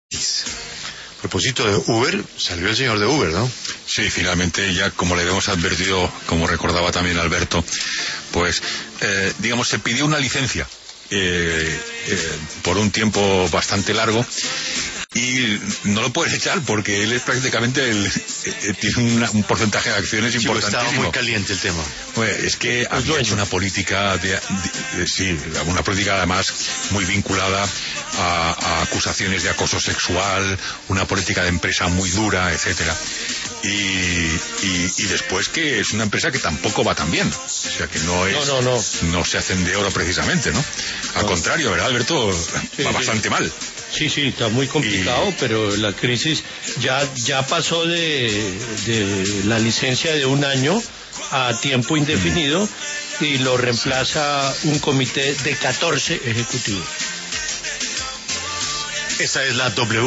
A propósito de Uber, salió el señor de Uber, ¿no? Sí, finalmente ya como le hemos advertido, como recordaba también Alberto, pues digamos se pidió una licencia por un tiempo bastante largo y no lo puedes echar porque él es prácticamente tiene un porcentaje de acciones importantísimo. Estaba muy caliente el tema. Pues es que había hecho una política una política además muy vinculada a acusaciones de acoso sexual, una política de empresa muy dura, etcétera. Y después que es una empresa que tampoco va tan bien, o sea que no se hacen de oro precisamente, ¿no? Al contrario, ¿verdad, Alberto? Va bastante mal. Sí, está muy complicado, pero la crisis ya pasó de la licencia de 1 año a tiempo indefinido y lo reemplaza un comité de 14 ejecutivos. Esa es la W.